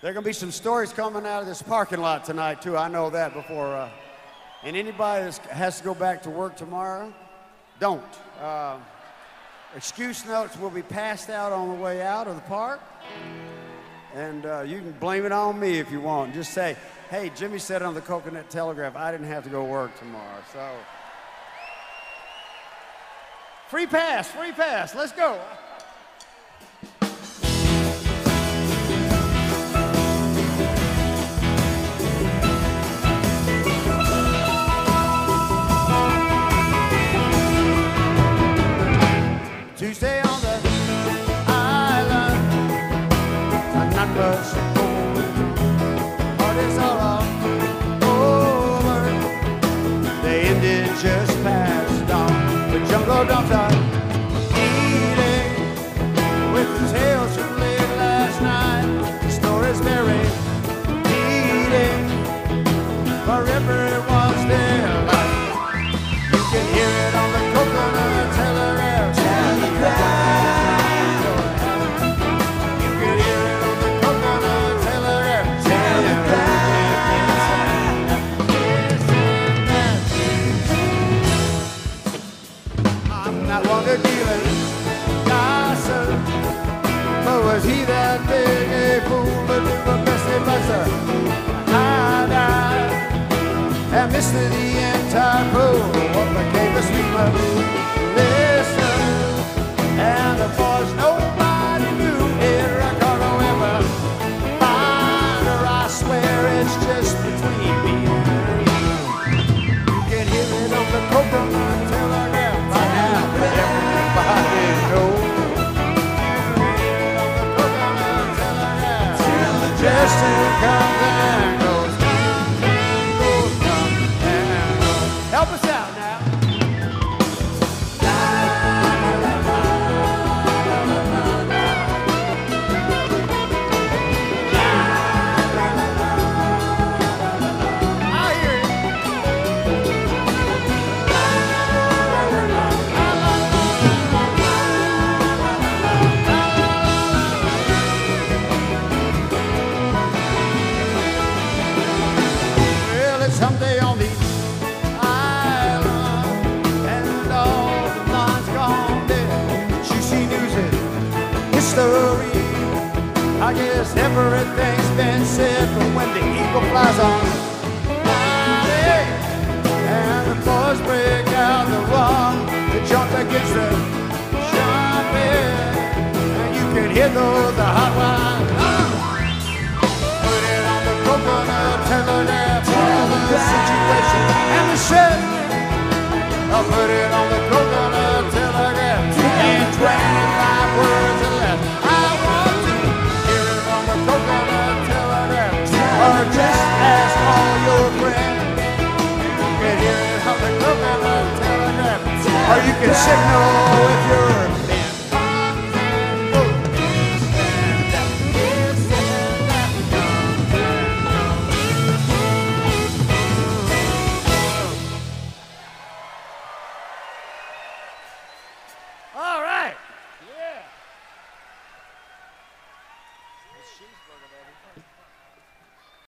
There are going to be some stories coming out of this parking lot tonight, too. I know that before. And anybody that has to go back to work tomorrow, don't. Excuse notes will be passed out on the way out of the park. And you can blame it on me if you want. Just say, hey, Jimmy said on the Coconut Telegraph I didn't have to go work tomorrow. So, free pass, let's go. Tuesday on the island, not much parties all over. The ended just passed on. The jungle dogs are eating with the tales from late last night. The stories buried, eating for everyone's delight. You can hear it on the Coconut Telegraph. You can hear it on the Coconut Telegraph. I'm not one to deal in gossip, but was he that big a fool to do the best they must have? I died and missed the entire pool. What became of sweet mother? Listen. And the boys, nobody knew it. I can't ever find her. I swear it's just between me and you. You can hear it on the Coconut Telegraph by now. Everybody knows. You can hear it on the Coconut Telegraph till the jester comes and goes. Help us out now. Someday on the island, and all the lines gone dead. Juicy news and history. I guess everything's been said. But when the eagle flies on Friday, and the boys break out the rum, the jump against the jumping, and you can hear the hot wine. Put it on the Coconut Telegraph. The situation and the shit. I'll put it on the Coconut Telegraph in 25 words or less. I want to hear it on the Coconut Telegraph, or just ask all your friends. You can hear it on the Coconut Telegraph, or you can signal